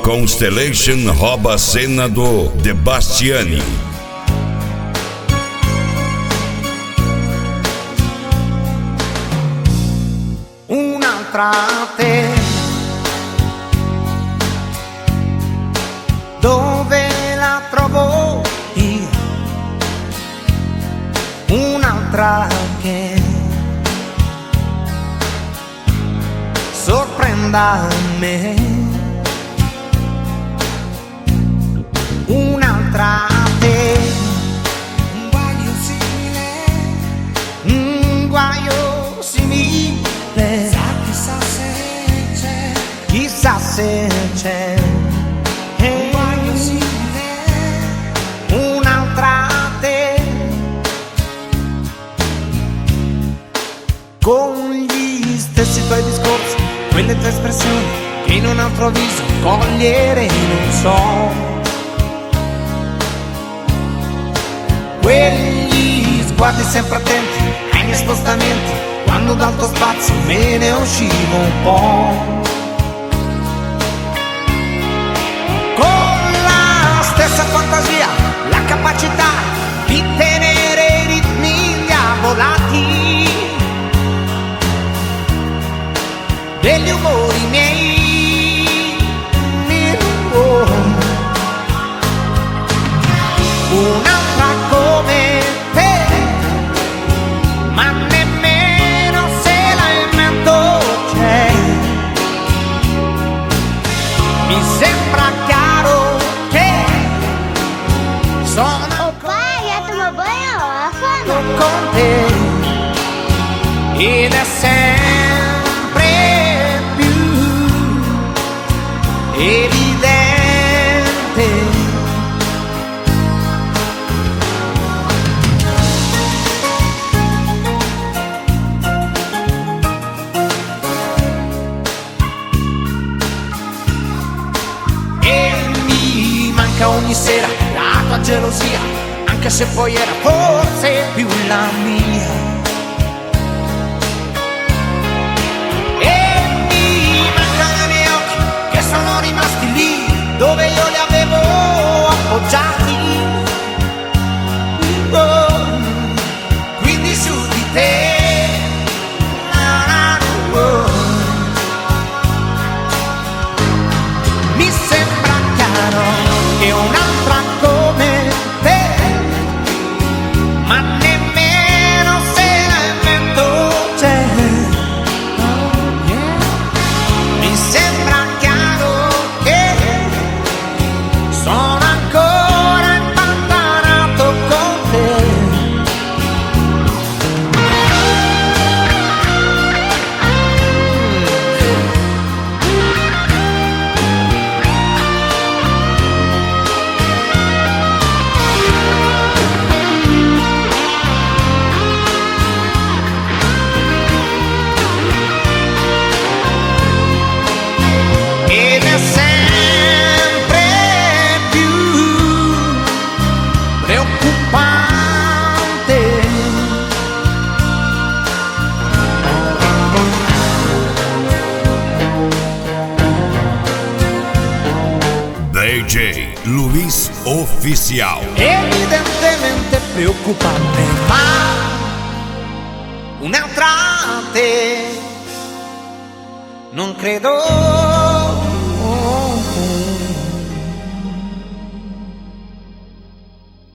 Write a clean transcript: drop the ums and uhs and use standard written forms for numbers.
Constellation rouba a cena do De Bastiani. Un'altra te, dove la trovo io? Un'altra che sorprenda me, un'altra te, un guaio simile, chissà se c'è, un guaio simile, un'altra te, con gli stessi tuoi discorsi, quelle tue espressioni che in un altro viso cogliere non so. Quegli sguardi sempre attenti ai miei spostamenti, quando dal tuo spazio me ne uscivo un po'. Con la stessa fantasia, la capacità di tenere i ritmi diavolati degli umori miei. Un'altra come te, ma nemmeno se la invento c'è. Mi sembra chiaro che sono con te ed è sempre più evidente. Ogni sera la tua gelosia, anche se poi era forse più la mia. E mi mancano i miei occhi che sono rimasti lì dove io li avevo appoggiati. Oh, quindi su di te. Oh, mi sembra chiaro che un'altra come te, ma nemmeno se la invento c'è. Oh, yeah. Mi sembra chiaro che sono ancora impantanato con te. DJ Luis Oficial. Evidentemente preoccupante, ma un'altra te non credo